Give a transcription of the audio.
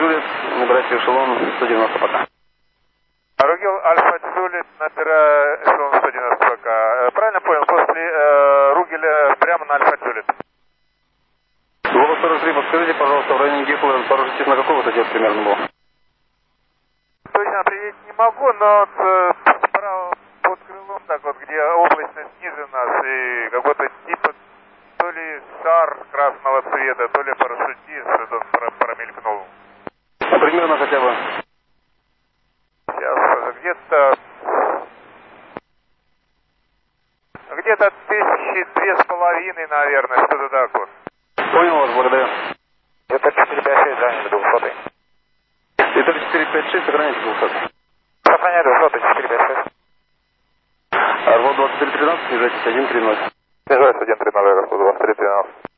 Джулиет, набирайте эшелон 190 пока. Ругел Альфа Джулиет, набираю эшелон 190 пока. Правильно понял, после Ругеля прямо на Альфа Джулиет. Голос 43, подскажите, пожалуйста, в районе Гекла парашютист на какой высоте примерно был? Точно определить не могу, но вот справа под крылом, так вот, где облачность ниже нас, и какой-то типа то ли шар красного цвета, то ли парашютист, что-то промелькнул. А примерно хотя бы? Сейчас где-то 1002,5, наверное, что-то так вот. Понял вас, благодарю. Это 456, заняли 200. Это 456, сохраняйте 200. Сохраняю 200, 456. Арвод 2313, снижайтесь 130. Снижаюсь 130, Аэрофлот 2313.